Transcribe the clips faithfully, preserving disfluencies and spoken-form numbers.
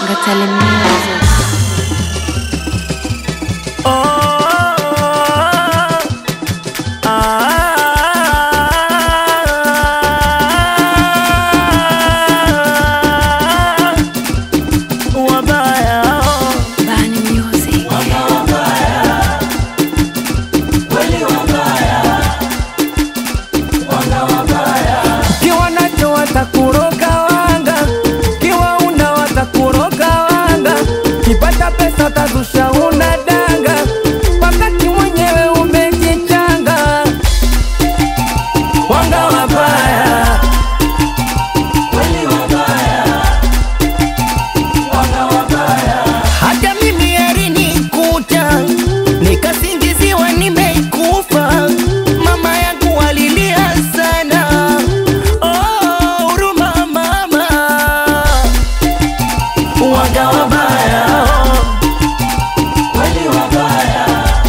Vatali Music. Watakuroga wanga, kiwa una watakuroga wanga, kipata pesa tazusha una danga, wakati mwenyewe umejichanga. Wanga wabaya, wali wabaya, wanga wabaya. Hata mimi alinikuta nikasingiziwa nimeikufa, mama yangu walilia sana. Wanga wabaya, wali wabaya,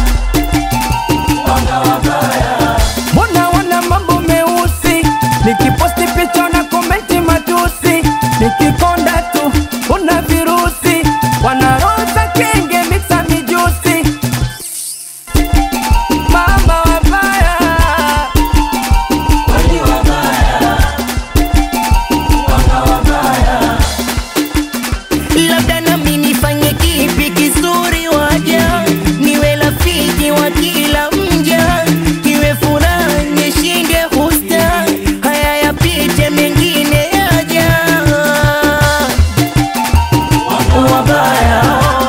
wanga wabaya. Mbona wana mambo meusi, nikiposti picha na komenti matusi, nikikonda tu una virusi, wanaroza kenge mixa mijusi. Mama wabaya, wali wabaya, wanga wabaya. Labda nami nifanye kipi kizuri waja, niwe rafiki wa kila mja, iwe furaha nishinde husta, haya yapite mengine yaja. Wabaya,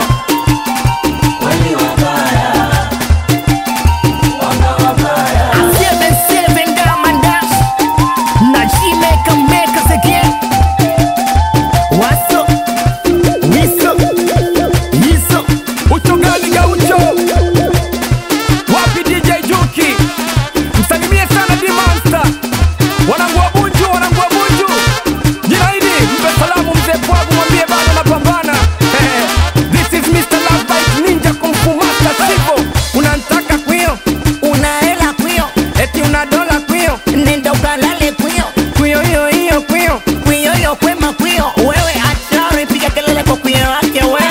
wali wabaya, wanga wabaya. seven seven Diamond Dash na she make a make us again. What's up? Yiso, yiso, ucho gali ga ucho. Wapi D J Juki, msalimie sana D Monster. Wanangu wa Bunju, wanangu wa Bunju. Jina hili, mpe salamu mzee Pwagu, mwambie bado napambana. Eh, this is Mister Love Bite Ninja Kung Fu Master Sivo. Unanitaka kwio, unaela kwio, eti una dola kwio, nenda ukalale kwio. Kwio hiyo hiyo kwio, kwio hiyo kwema kwio. Wewe achari piga kelele kwa kwio wake we.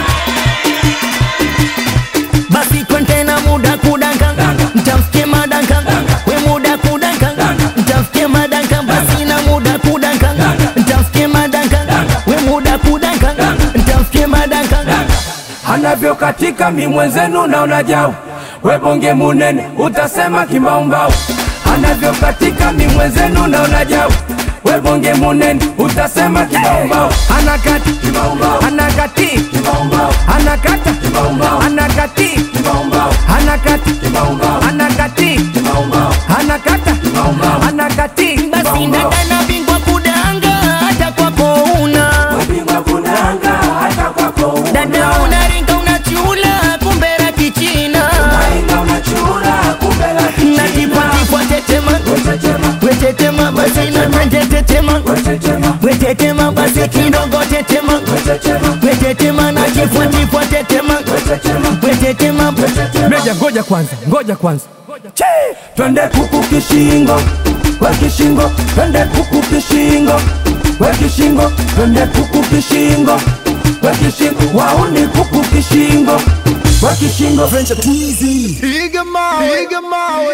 Basi kontena muda kudanka, mtamfikie madanka. We muda kudanka, mtamfikie madanka. Basi na muda kudanka, mtamfikie madanka. We muda kudanka, mtamfikie madanka. Anavyo katika mi mwenzenu na unajau, we bonge munene utasema kimbaumbau. Anavyo katika mi mwenzenu na unajau, we bonge munene utasema kimbaumbau. Anakati kimbaumbau, anakati kimbaumbau, anakata kimbaumbau, anakati kimbaumbau, anakati kimbaumbau, anakati kimbaumbau, anakata kimbaumbau, anakati. Basi ndana bingwa kudanga hata kwako una, bingwa kudanga hata kwako una. Dada unaringa unachula kumbera kichina, unaringa unachula kumbera kichina. Natipati kwa tetema, wetetema basi na tetema, wetetema basi kidogo tetema, wetetema na kifuati kwa tetema, wetetema. Meja ngoja kwanza, ngoja kwanza. Che, twende kuku kishingo, we kishingo, twende kuku kishingo, we kishingo, twende kuku kishingo, we kishingo, wauni kuku kishingo, we kishingo. French too easy. Big Mau, big Mau.